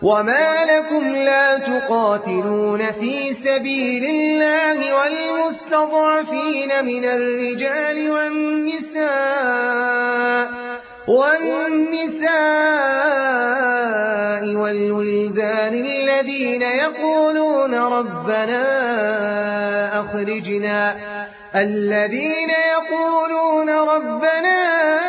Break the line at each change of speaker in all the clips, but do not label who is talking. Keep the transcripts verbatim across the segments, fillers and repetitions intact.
وما لكم لا تقاتلون في سبيل الله والمستضعفين من الرجال والنساء والنساء والولدان الذين يقولون ربنا أخرجنا الذين يقولون ربنا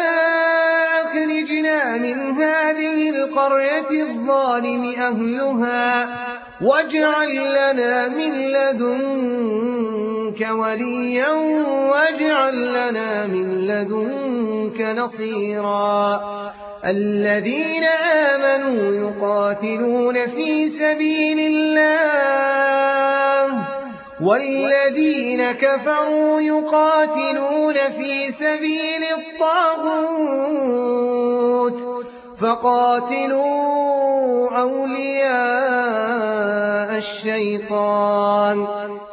أخرجنا من هذه القرية الظالم أهلها واجعل لنا من لدنك وليا واجعل لنا من لدنك نصيرا الذين آمنوا يقاتلون في سبيل الله والذين كفروا يقاتلون في سبيل الطاغوت فقاتلوا أولياء الشيطان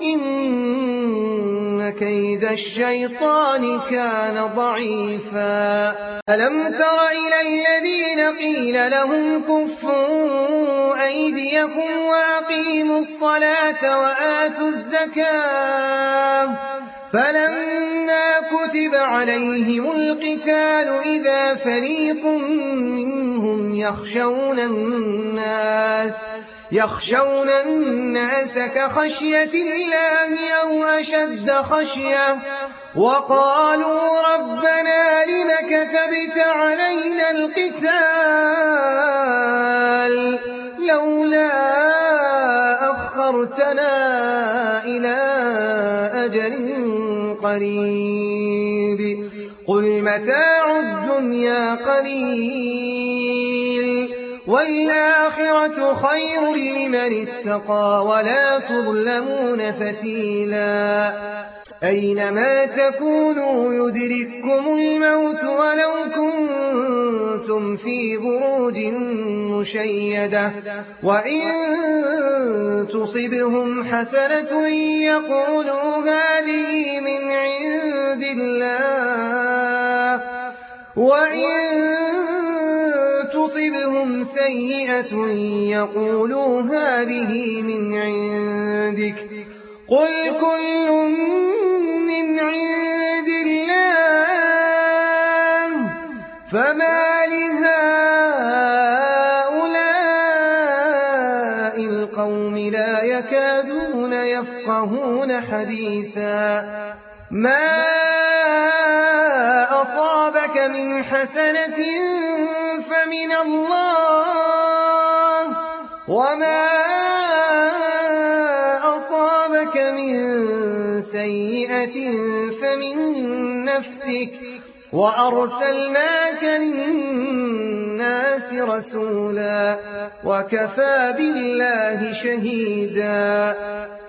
إن كيد الشيطان كان ضعيفا ألم تر إلى الذين قيل لهم كفوا أيديكم وأقيموا الصلاة وآتوا الزكاة فلما كتب عليهم القتال إذا فريق منهم يخشون الناس يخشون الناس كخشية الله أو أشد خشية وقالوا ربنا لم كتبت علينا القتال لولا أخرتنا إلى أجل قريب قل متاع الدنيا قليل والآخرة خير لمن اتقى ولا تظلمون فتيلا أينما تكونوا يدرككم الموت ولو كنتم في بروج مشيدة وإن تصبهم حسنة يقولوا هذه من عند الله وإن تصبهم سيئة يقولوا هذه من عندك قل كل من عند الله فما لهؤلاء القوم لا يكادون يفقهون حديثا ما أصابك من حسنة فمن الله وما أصابك من سيئة فمن نفسك وأرسلناك للناس رسولا وكفى بالله شهيدا